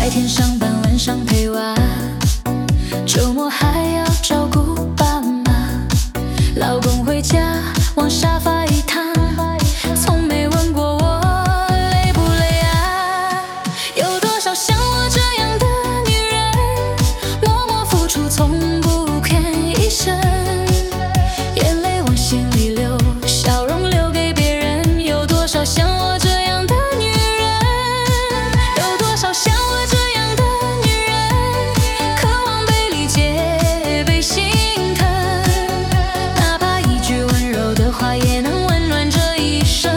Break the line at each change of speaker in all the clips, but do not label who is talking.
天上班，晚上陪娃，周末还要照顾爸妈。老公回家往沙发一躺，从没问过我累不累啊。有多少像我这样的女人，默默付出，从不吭一声，眼泪往心里流，笑容留给别人。有多少像我这样的女人，有多少像我这样的女人，渴望被理解，被心疼，哪怕一句温柔的话也能温暖这一生，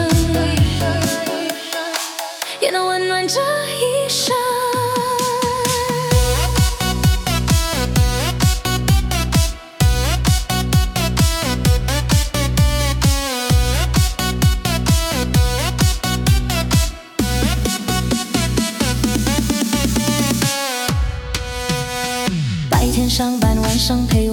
也能温暖这一生。白天上班，晚上陪